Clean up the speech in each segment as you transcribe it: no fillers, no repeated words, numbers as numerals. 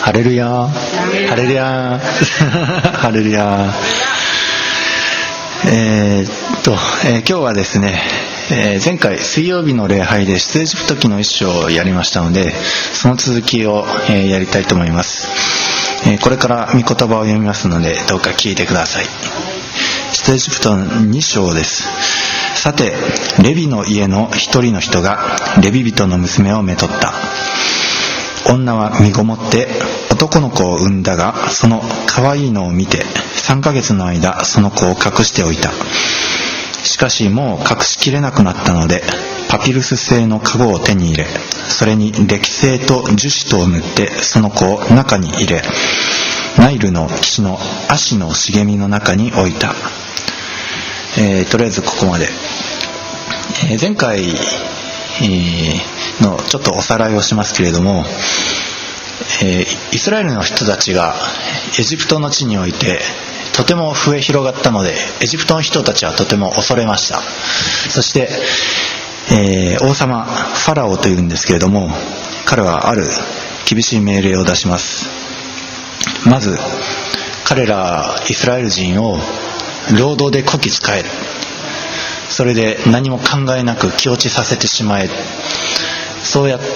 ハレルヤハレルヤハレルヤ。今日はですね、前回水曜日の礼拝で出エジプト記の一章をやりましたので、その続きを、やりたいと思います。これから御言葉を読みますので、どうか聞いてください。出エジプトの2章です。さて、レビの家の一人の人がレビ人の娘をめとった。女は身ごもって男の子を産んだが、その可愛いのを見て3ヶ月の間その子を隠しておいた。しかしもう隠しきれなくなったので、パピルス製の籠を手に入れ、それに歴製と樹脂とを塗ってその子を中に入れ、ナイルの岸の葦の茂みの中に置いた。とりあえずここまで。前回のちょっとおさらいをしますけれども、イスラエルの人たちがエジプトの地においてとても増え広がったので、エジプトの人たちはとても恐れました。そして、王様ファラオというんですけれども、彼はある厳しい命令を出します。まず彼らイスラエル人を労働でこき使える。それで何も考えなく気落ちさせてしまえ。そうやって、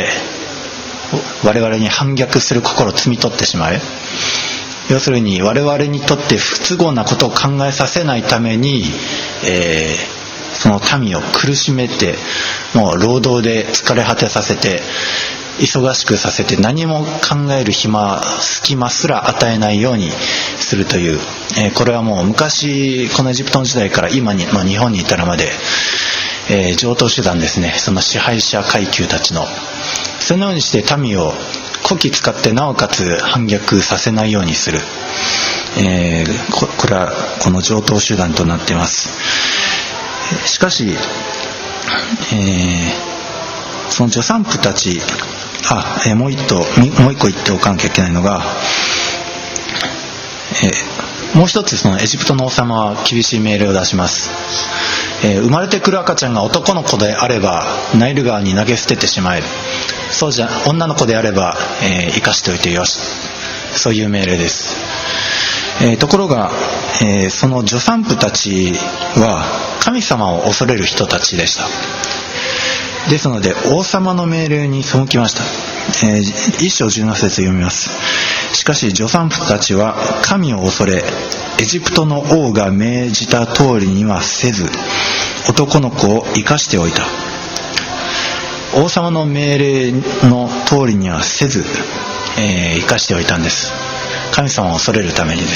我々に反逆する心を摘み取ってしまえ。要するに我々にとって不都合なことを考えさせないために、その民を苦しめて、もう労働で疲れ果てさせて、忙しくさせて、何も考える隙間すら与えないようにするという、これはもう昔このエジプトの時代から今の日本に至るまで、常套手段ですね。その支配者階級たちの、そのようにして民をこき使って、なおかつ反逆させないようにする、これはこの常套手段となっています。しかし、その助産婦たち、もう一個言っておかなきゃいけないのが、もう一つそのエジプトの王様は厳しい命令を出します。生まれてくる赤ちゃんが男の子であればナイル川に投げ捨ててしまえる。そうじゃ女の子であれば、生かしておいてよし。そういう命令です。ところが、その助産婦たちは神様を恐れる人たちでした。ですので王様の命令に背きました。1章17節読みます。しかし助産婦たちは神を恐れ、エジプトの王が命じた通りにはせず、男の子を生かしておいた。王様の命令の通りにはせず、生かしておいたんです。神様を恐れるためにです。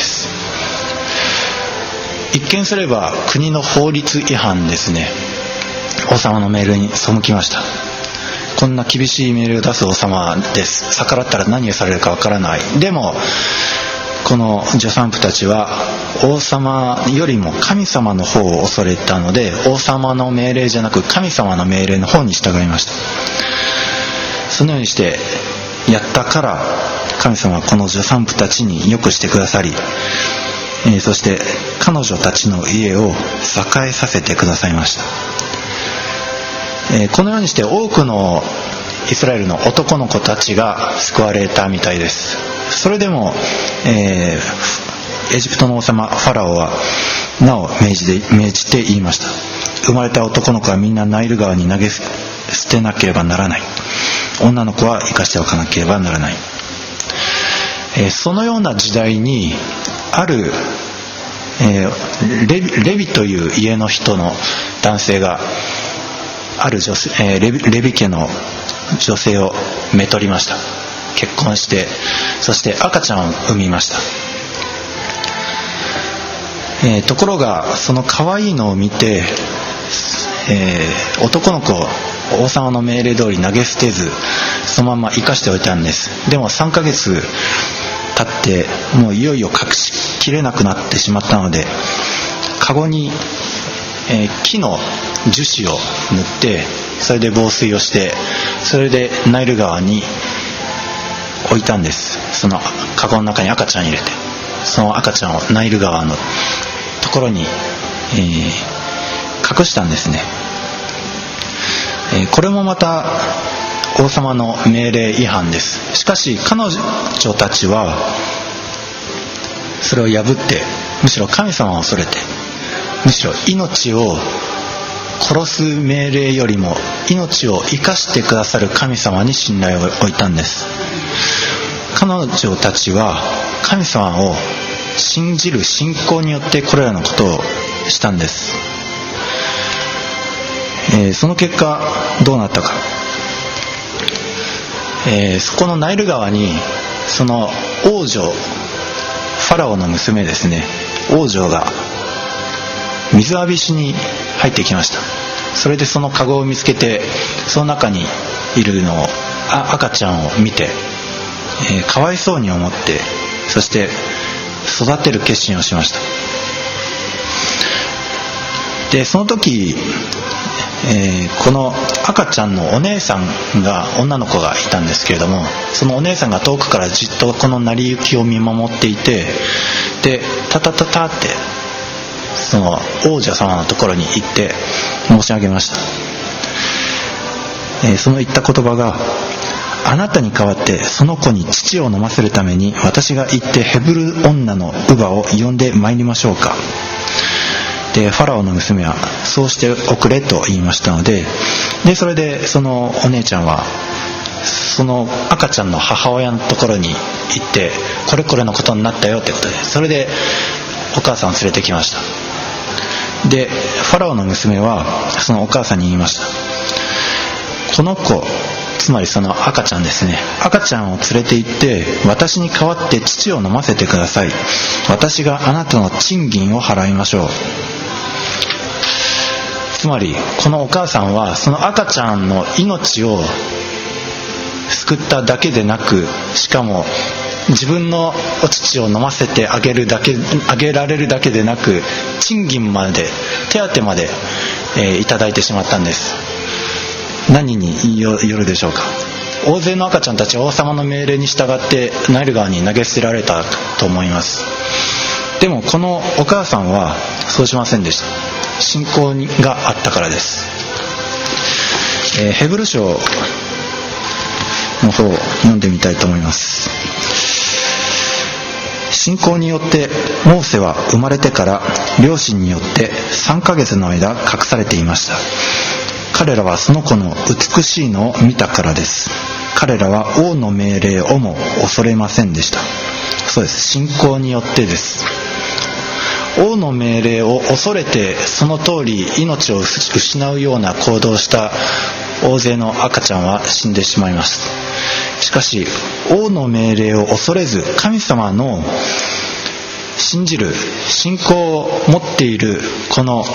一見すれば国の法律違反ですね。王様の命令に背きました。こんな厳しい命令を出す王様です。逆らったら何をされるかわからない。でもこの助産婦たちは王様よりも神様の方を恐れたので、王様の命令じゃなく神様の命令の方に従いました。そのようにしてやったから、神様はこの助産婦たちに良くしてくださり、そして彼女たちの家を栄えさせてくださいました。このようにして多くのイスラエルの男の子たちが救われたみたいです。それでも、エジプトの王様ファラオはなお命じて言いました。生まれた男の子はみんなナイル川に投げ捨てなければならない。女の子は生かしておかなければならない。そのような時代にある、レビという家の人の男性がある女性、レビ家の女性をめとりました。結婚して、そして赤ちゃんを産みました。ところがその可愛いのを見て、男の子を王様の命令通り投げ捨てず、そのまま生かしておいたんです。でも3ヶ月経ってもういよいよ隠しきれなくなってしまったので、カゴに、木の樹脂を塗って、それで防水をして、それでナイル川に置いたんです。そのカゴの中に赤ちゃん入れて、その赤ちゃんをナイル川のところに、隠したんですね。これもまた王様の命令違反です。しかし彼女たちはそれを破って、むしろ神様を恐れて、むしろ命を殺す命令よりも命を生かしてくださる神様に信頼を置いたんです。彼女たちは神様を信じる信仰によってこれらのことをしたんです。その結果どうなったか、そこのナイル川にその王女、ファラオの娘ですね、王女が水浴びしに入ってきました。それでそのカゴを見つけて、その中にいるのを赤ちゃんを見て、かわいそうに思って、そして育てる決心をしました。でその時、この赤ちゃんのお姉さんが、女の子がいたんですけれども、そのお姉さんが遠くからじっとこの成り行きを見守っていて、でタタタタってその王女様のところに行って申し上げました。その言った言葉が、あなたに代わってその子に乳を飲ませるために私が行ってヘブル女の乳母を呼んで参りましょうか。でファラオの娘はそうしておくれと言いましたので、それでそのお姉ちゃんはその赤ちゃんの母親のところに行って、これこれのことになったよってことで、それでお母さんを連れてきました。でファラオの娘はそのお母さんに言いました。この子、つまりその赤ちゃんですね、赤ちゃんを連れて行って私に代わって乳を飲ませてください。私があなたの賃金を払いましょう。つまりこのお母さんはその赤ちゃんの命を救っただけでなく、しかも自分のお乳を飲ませてあげられるだけでなく、賃金まで、手当まで、いただいてしまったんです。何によるでしょうか。大勢の赤ちゃんたちは王様の命令に従ってナイル川に投げ捨てられたと思います。でもこのお母さんはそうしませんでした。信仰があったからです。ヘブル書の方を読んでみたいと思います。信仰によってモーセは生まれてから両親によって3ヶ月の間隠されていました。彼らはその子の美しいのを見たからです。彼らは王の命令をも恐れませんでした。そうです、信仰によってです。王の命令を恐れてその通り命を失うような行動をした大勢の赤ちゃんは死んでしまいます。しかし王の命令を恐れず神様の信じる信仰を持っているこの、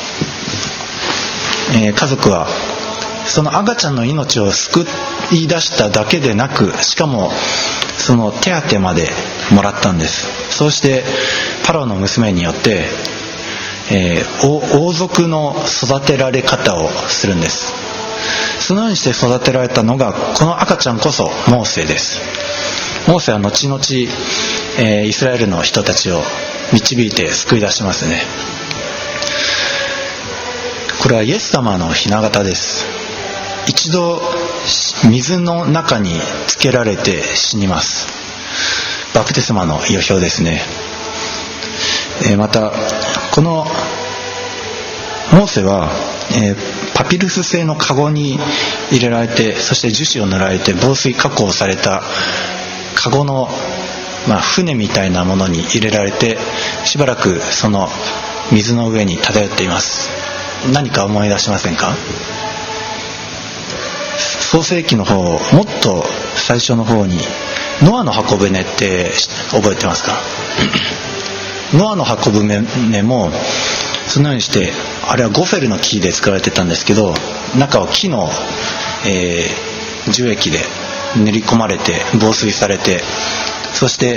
家族はその赤ちゃんの命を救い出しただけでなく、しかもその手当までもらったんです。そうしてパロの娘によって、王族の育てられ方をするんです。そのようにして育てられたのがこの赤ちゃんこそモーセです。モーセは後々、イスラエルの人たちを導いて救い出しますね。これはイエス様の雛形です。一度水の中につけられて死にます。バプテスマの予表ですね。またこのモーセは、パピルス製のカゴに入れられて、そして樹脂を塗られて防水加工されたカゴの、船みたいなものに入れられて、しばらくその水の上に漂っています。何か思い出しませんか？創世記の方、もっと最初の方にノアの箱舟って覚えてますか？ノアの箱舟もそのようにして、あれはゴフェルの木で作られてたんですけど、中を木の、樹液で練り込まれて防水されて、そして、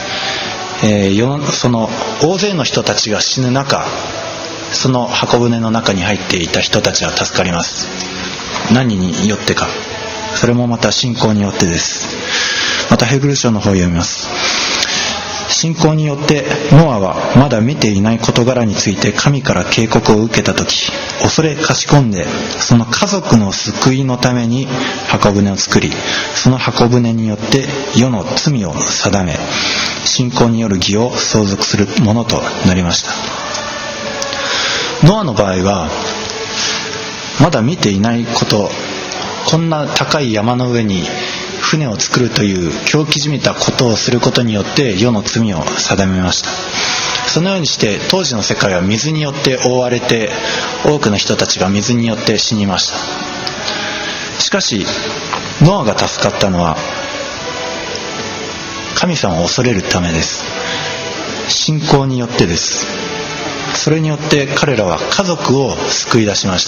その大勢の人たちが死ぬ中、その箱舟の中に入っていた人たちは助かります。何によってか、それもまた信仰によってです。またヘブル書の方を読みます。 信仰によってノアはまだ見ていない事柄について神から警告を受けたとき、恐れかしこんでその家族の救いのために箱舟を作り、その箱舟によって世の罪を定め、信仰による義を相続するものとなりました。ノアの場合はまだ見ていないこと、こんな高い山の上に船を作るという狂気じみたことをすることによって世の罪を定めました。そのようにして当時の世界は水によって覆われて、多くの人たちが水によって死にました。しかしノアが助かったのは神様を恐れるためです。信仰によってです。それによって彼らは家族を救い出しました。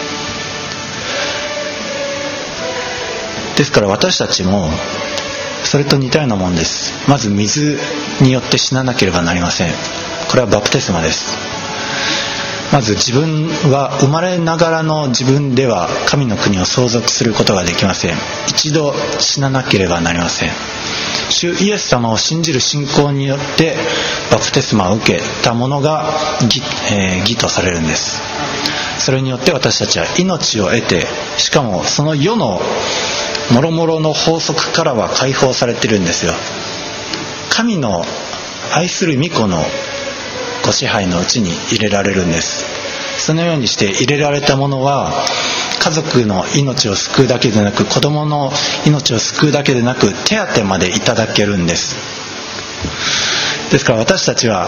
ですから私たちもそれと似たようなもんです。まず水によって死ななければなりません。これはバプテスマです。まず自分は生まれながらの自分では神の国を相続することができません。一度死ななければなりません。主イエス様を信じる信仰によってバプテスマを受けたものが義とされるんです。それによって私たちは命を得て、しかもその世の諸々の法則からは解放されているんですよ。神の愛する御子のご支配のうちに入れられるんです。そのようにして入れられたものは家族の命を救うだけでなく、子供の命を救うだけでなく、手当までいただけるんです。ですから私たちは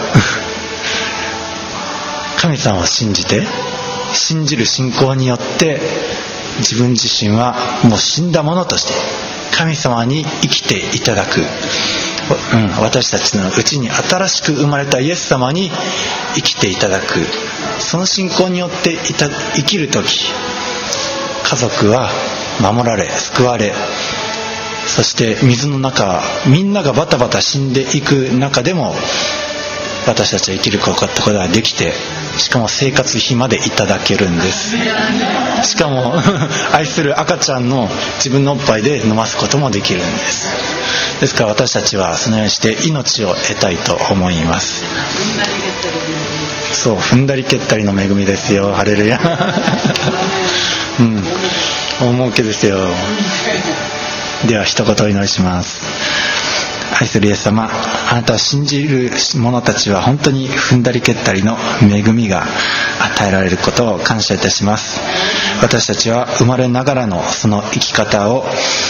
神様を信じて、信じる信仰によって自分自身はもう死んだものとして神様に生きていただく、私たちのうちに新しく生まれたイエス様に生きていただく、その信仰によって生きるとき、家族は守られ救われ、そして水の中、みんながバタバタ死んでいく中でも私たちは生きることができて、しかも生活費までいただけるんです。しかも愛する赤ちゃんの自分のおっぱいで飲ますこともできるんです。ですから私たちはそのようにして命を得たいと思います。そう、踏んだり蹴ったりの恵みですよ。ハレルヤ大儲けですよ。では一言お祈りします。愛するイエス様、あなたを信じる者たちは本当に踏んだり蹴ったりの恵みが与えられることを感謝いたします。私たちは生まれながらのその生き方を、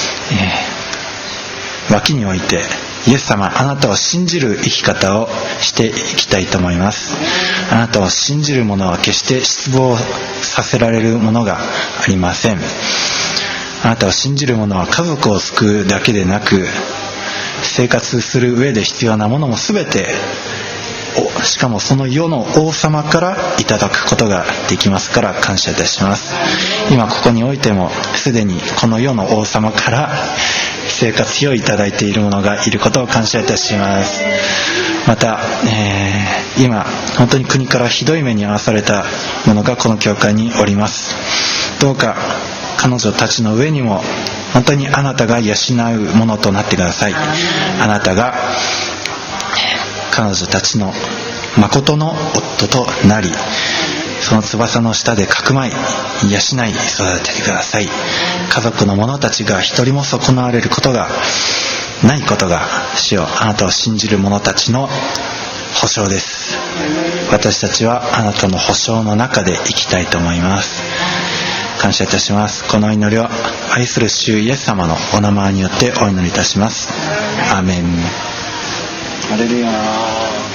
脇に置いてイエス様、あなたを信じる生き方をしていきたいと思います。あなたを信じる者は決して失望させられるものがありません。あなたを信じる者は家族を救うだけでなく、生活する上で必要なものも全て、しかもその世の王様からいただくことができますから感謝いたします。今ここにおいてもすでにこの世の王様から生活費をいただいている者がいることを感謝いたします。また、今本当に国からひどい目に遭わされた者がこの教会におります。どうか彼女たちの上にも本当にあなたが養うものとなってください。あなたが彼女たちの誠の夫となり、その翼の下でかくまい養い育ててください。家族の者たちが一人も損なわれることがないことが、主よ、あなたを信じる者たちの保証です。私たちはあなたの保証の中で生きたいと思います。感謝いたします。この祈りを愛する主イエス様のお名前によってお祈りいたします。アーメン。ハレルヤ。